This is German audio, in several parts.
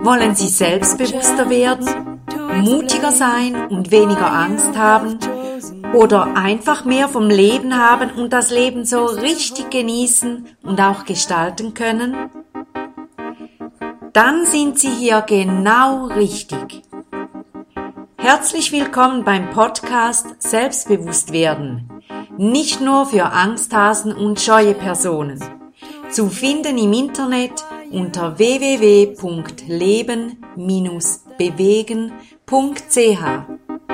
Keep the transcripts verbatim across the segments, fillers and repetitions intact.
Wollen Sie selbstbewusster werden, mutiger sein und weniger Angst haben oder einfach mehr vom Leben haben und das Leben so richtig genießen und auch gestalten können? Dann sind Sie hier genau richtig. Herzlich willkommen beim Podcast Selbstbewusst werden. Nicht nur für Angsthasen und scheue Personen. Zu finden im Internet unter w w w punkt leben Bindestrich bewegen punkt c h.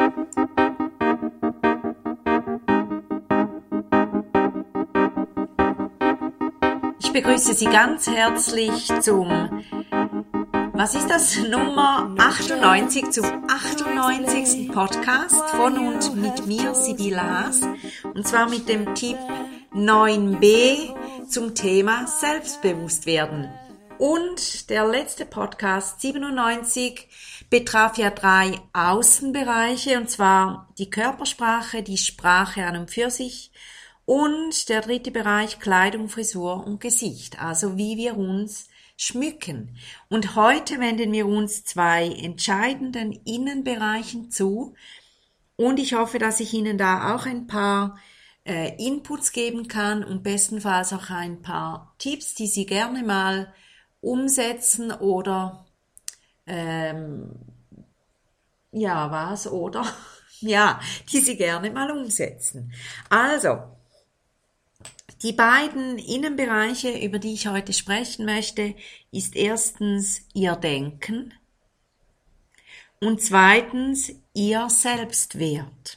Ich begrüße Sie ganz herzlich zum, was ist das, Nummer achtundneunzig, zum achtundneunzigsten Podcast von und mit mir, Sibylle Haas, und zwar mit dem Tipp neun b zum Thema Selbstbewusst werden. Und der letzte Podcast, siebenundneunzig, betraf ja drei Außenbereiche, und zwar die Körpersprache, die Sprache an und für sich und der dritte Bereich Kleidung, Frisur und Gesicht, also wie wir uns schmücken. Und heute wenden wir uns zwei entscheidenden Innenbereichen zu und ich hoffe, dass ich Ihnen da auch ein paar äh, Inputs geben kann und bestenfalls auch ein paar Tipps, die Sie gerne mal umsetzen oder ähm, ja, was, oder? ja, die Sie gerne mal umsetzen. Also, die beiden Innenbereiche, über die ich heute sprechen möchte, ist erstens Ihr Denken und zweitens Ihr Selbstwert.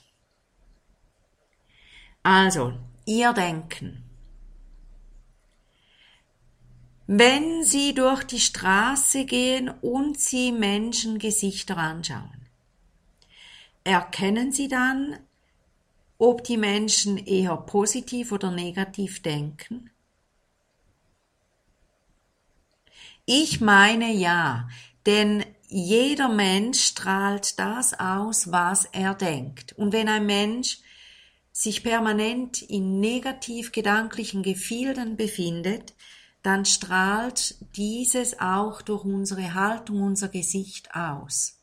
Also, Ihr Denken. Wenn Sie durch die Straße gehen und Sie Menschengesichter anschauen, erkennen Sie dann, ob die Menschen eher positiv oder negativ denken? Ich meine ja, denn jeder Mensch strahlt das aus, was er denkt. Und wenn ein Mensch sich permanent in negativ gedanklichen Gefilden befindet, dann strahlt dieses auch durch unsere Haltung, unser Gesicht aus.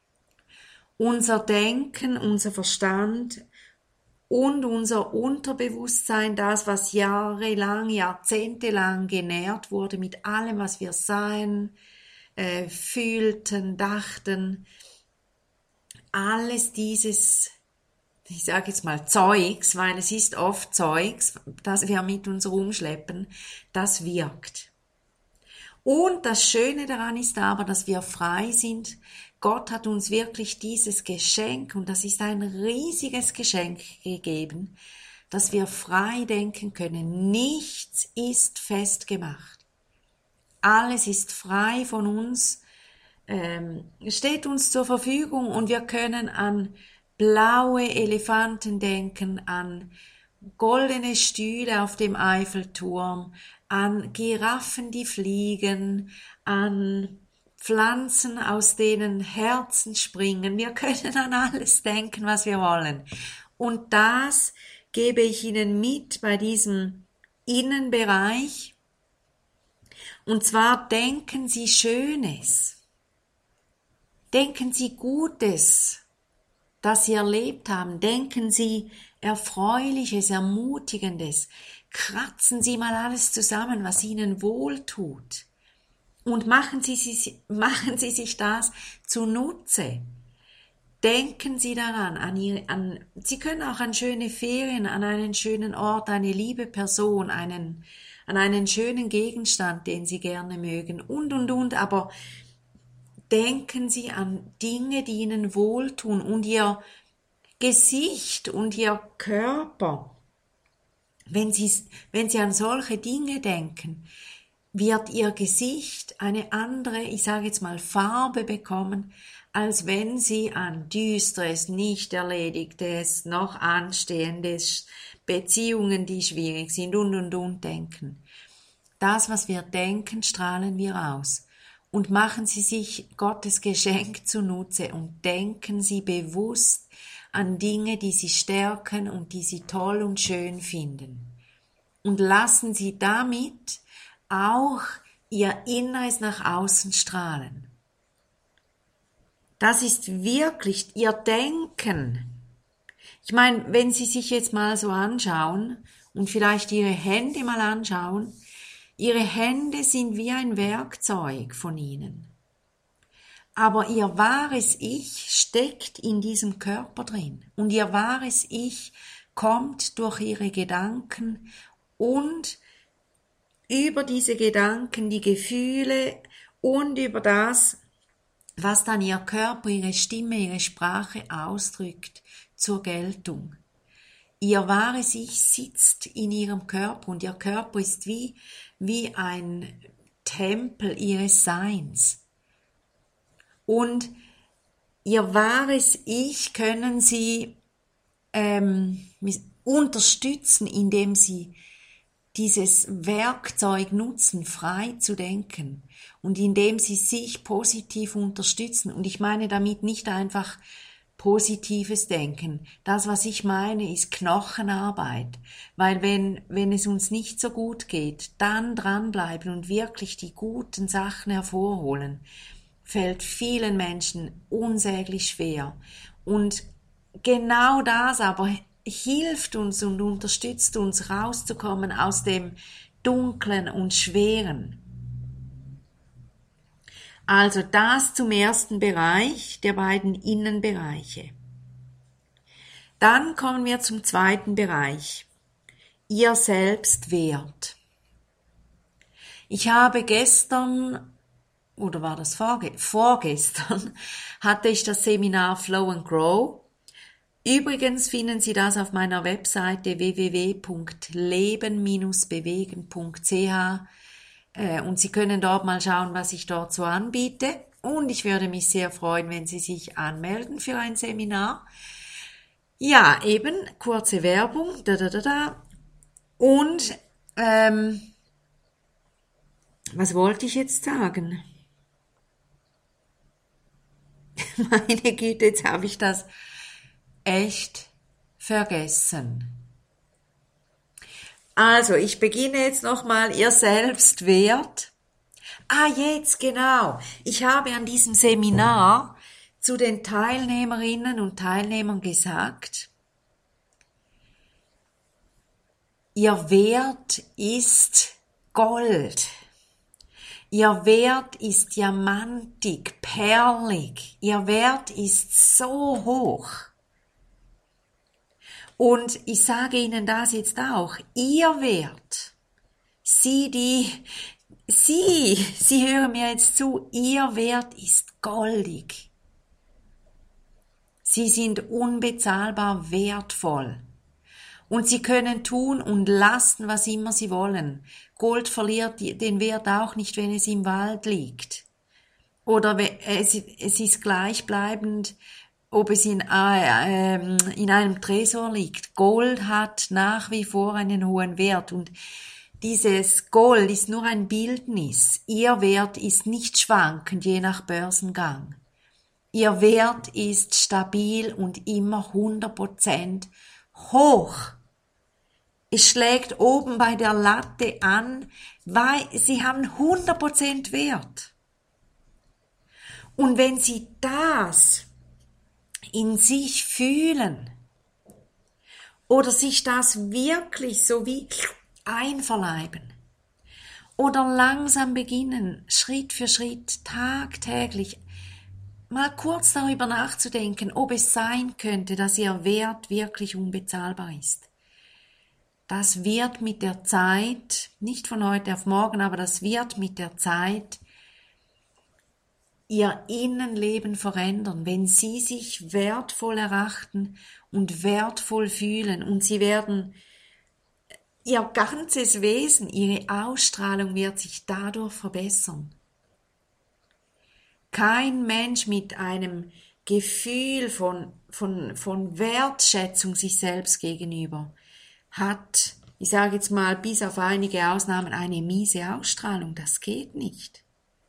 Unser Denken, unser Verstand und unser Unterbewusstsein, das, was jahrelang, jahrzehntelang genährt wurde mit allem, was wir sahen, äh, fühlten, dachten, alles dieses, ich sage jetzt mal Zeugs, weil es ist oft Zeugs, das wir mit uns rumschleppen, das wirkt. Und das Schöne daran ist aber, dass wir frei sind. Gott hat uns wirklich dieses Geschenk, und das ist ein riesiges Geschenk gegeben, dass wir frei denken können. Nichts ist festgemacht. Alles ist frei von uns, ähm, steht uns zur Verfügung und wir können an blaue Elefanten denken, an goldene Stühle auf dem Eiffelturm, an Giraffen, die fliegen, an Pflanzen, aus denen Herzen springen. Wir können an alles denken, was wir wollen. Und das gebe ich Ihnen mit bei diesem Innenbereich. Und zwar denken Sie Schönes. Denken Sie Gutes, das Sie erlebt haben. Denken Sie Erfreuliches, Ermutigendes. Kratzen Sie mal alles zusammen, was Ihnen wohltut. Und machen Sie, sich, machen Sie sich das zunutze. Denken Sie daran, an, Ihre, an, Sie können auch an schöne Ferien, an einen schönen Ort, eine liebe Person, einen, an einen schönen Gegenstand, den Sie gerne mögen und, und, und, aber denken Sie an Dinge, die Ihnen wohltun und Ihr Gesicht und Ihr Körper. Wenn Sie, wenn Sie an solche Dinge denken, wird Ihr Gesicht eine andere, ich sage jetzt mal, Farbe bekommen, als wenn Sie an Düsteres, nicht Erledigtes, noch Anstehendes, Beziehungen, die schwierig sind und, und, und denken. Das, was wir denken, strahlen wir aus. Und machen Sie sich Gottes Geschenk zunutze und denken Sie bewusst an Dinge, die Sie stärken und die Sie toll und schön finden. Und lassen Sie damit auch Ihr Inneres nach außen strahlen. Das ist wirklich ihr Denken. Ich meine, wenn Sie sich jetzt mal so anschauen und vielleicht Ihre Hände mal anschauen, Ihre Hände sind wie ein Werkzeug von Ihnen. Aber Ihr wahres Ich steckt in diesem Körper drin. Und Ihr wahres Ich kommt durch Ihre Gedanken und über diese Gedanken, die Gefühle und über das, was dann Ihr Körper, Ihre Stimme, Ihre Sprache ausdrückt, zur Geltung. Ihr wahres Ich sitzt in Ihrem Körper und Ihr Körper ist wie, wie ein Tempel Ihres Seins. Und Ihr wahres Ich können Sie ähm, unterstützen, indem Sie dieses Werkzeug nutzen, frei zu denken und indem Sie sich positiv unterstützen. Und ich meine damit nicht einfach positives Denken. Das, was ich meine, ist Knochenarbeit. Weil wenn, wenn es uns nicht so gut geht, dann dranbleiben und wirklich die guten Sachen hervorholen, fällt vielen Menschen unsäglich schwer. Und genau das aber hilft uns und unterstützt uns, rauszukommen aus dem Dunklen und Schweren. Also das zum ersten Bereich, der beiden Innenbereiche. Dann kommen wir zum zweiten Bereich, Ihr Selbstwert. Ich habe gestern, oder war das vorge- vorgestern, hatte ich das Seminar Flow and Grow. Übrigens finden Sie das auf meiner Webseite w w w punkt leben Bindestrich bewegen punkt c h äh, und Sie können dort mal schauen, was ich dort so anbiete. Und ich würde mich sehr freuen, wenn Sie sich anmelden für ein Seminar. Ja, eben, kurze Werbung, da, da, da, da. Und, ähm, was wollte ich jetzt sagen? Meine Güte, jetzt habe ich das echt vergessen. Also, ich beginne jetzt nochmal, Ihr Selbstwert. Ah, jetzt, genau. Ich habe an diesem Seminar zu den Teilnehmerinnen und Teilnehmern gesagt, Ihr Wert ist Gold. Ihr Wert ist diamantig, perlig. Ihr Wert ist so hoch. Und ich sage Ihnen das jetzt auch. Ihr Wert, Sie, die, Sie, Sie hören mir jetzt zu, Ihr Wert ist goldig. Sie sind unbezahlbar wertvoll. Und Sie können tun und lassen, was immer Sie wollen. Gold verliert den Wert auch nicht, wenn es im Wald liegt. Oder es, es ist gleichbleibend, ob es in, äh, in einem Tresor liegt. Gold hat nach wie vor einen hohen Wert. Und dieses Gold ist nur ein Bildnis. Ihr Wert ist nicht schwankend, je nach Börsengang. Ihr Wert ist stabil und immer hundert Prozent hoch. Es schlägt oben bei der Latte an, weil Sie haben hundert Prozent Wert. Und wenn Sie das in sich fühlen oder sich das wirklich so wie einverleiben oder langsam beginnen, Schritt für Schritt, tagtäglich, mal kurz darüber nachzudenken, ob es sein könnte, dass Ihr Wert wirklich unbezahlbar ist. Das wird mit der Zeit, nicht von heute auf morgen, aber das wird mit der Zeit Ihr Innenleben verändern, wenn Sie sich wertvoll erachten und wertvoll fühlen und Sie werden, Ihr ganzes Wesen, Ihre Ausstrahlung wird sich dadurch verbessern. Kein Mensch mit einem Gefühl von, von, von Wertschätzung sich selbst gegenüber hat, ich sage jetzt mal bis auf einige Ausnahmen, eine miese Ausstrahlung. Das geht nicht.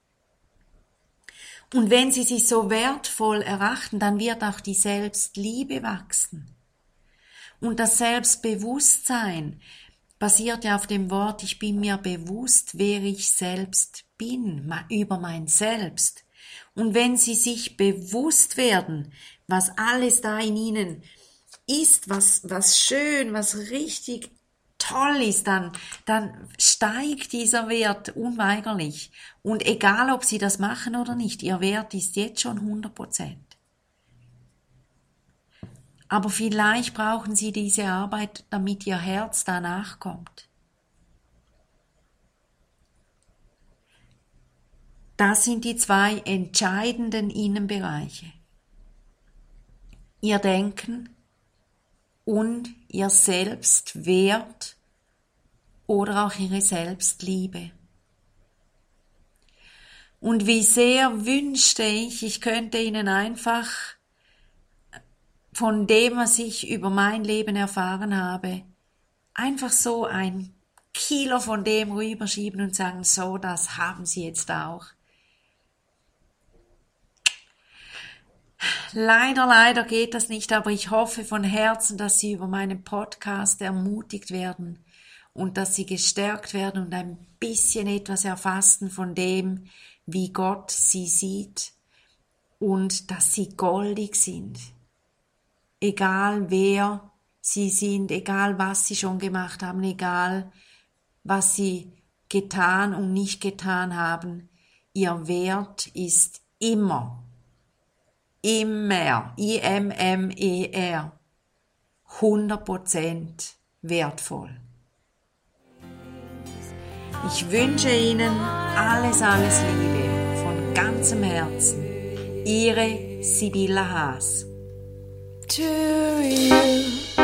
Und wenn Sie sich so wertvoll erachten, dann wird auch die Selbstliebe wachsen. Und das Selbstbewusstsein basiert ja auf dem Wort, ich bin mir bewusst, wer ich selbst bin, über mein Selbst. Und wenn sie sich bewusst werden, was alles da in ihnen ist, was, was schön, was richtig toll ist, dann, dann steigt dieser Wert unweigerlich. Und egal, ob sie das machen oder nicht, ihr Wert ist jetzt schon hundert Prozent. Aber vielleicht brauchen sie diese Arbeit, damit ihr Herz danach kommt. Das sind die zwei entscheidenden Innenbereiche. Ihr Denken und ihr Selbstwert oder auch ihre Selbstliebe. Und wie sehr wünschte ich, ich könnte Ihnen einfach von dem, was ich über mein Leben erfahren habe, einfach so ein Kilo von dem rüberschieben und sagen, so, das haben Sie jetzt auch. Leider, leider geht das nicht, aber ich hoffe von Herzen, dass Sie über meinen Podcast ermutigt werden und dass Sie gestärkt werden und ein bisschen etwas erfassen von dem, wie Gott Sie sieht und dass Sie goldig sind. Egal wer Sie sind, egal was Sie schon gemacht haben, egal was Sie getan und nicht getan haben, Ihr Wert ist immer Immer, I M M E R, hundert Prozent wertvoll. Ich wünsche Ihnen alles, alles Liebe von ganzem Herzen. Ihre Sibylla Haas. To you.